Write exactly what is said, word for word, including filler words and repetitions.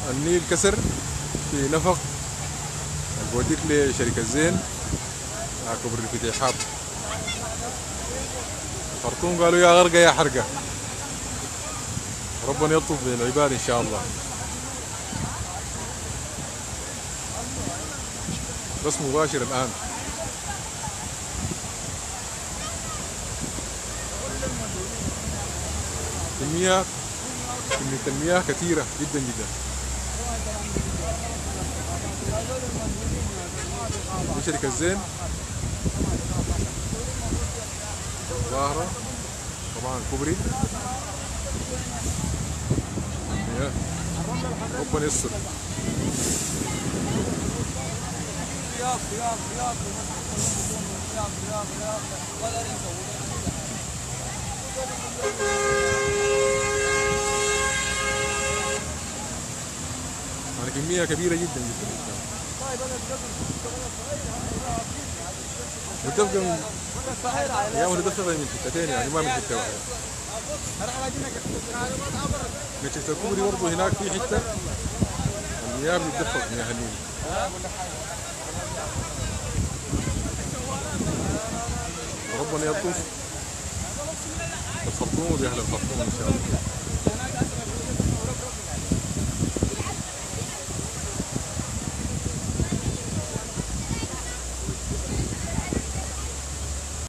النيل كسر في نفق بوديك لشركة زين مع كبر الفتيحات. خرطوم قالوا يا غرقة يا حرقة. ربنا يلطف بالعباد إن شاء الله. بس مباشر الآن. كمية كمية المياه كثيرة جدا جدا. دي شركة زين ظاهرة طبعا كوبري المياه. ربنا يستر. يعني كمية كبيرة جدا جدا. متفقة من يا متفقة من حتتين يعني ما من حتة واحدة. نشفت الكوبري برضه هناك في حتة المياه بتدفق مياه النيل. ربنا يلطف بالخرطوم وبأهل الخرطوم إن شاء الله.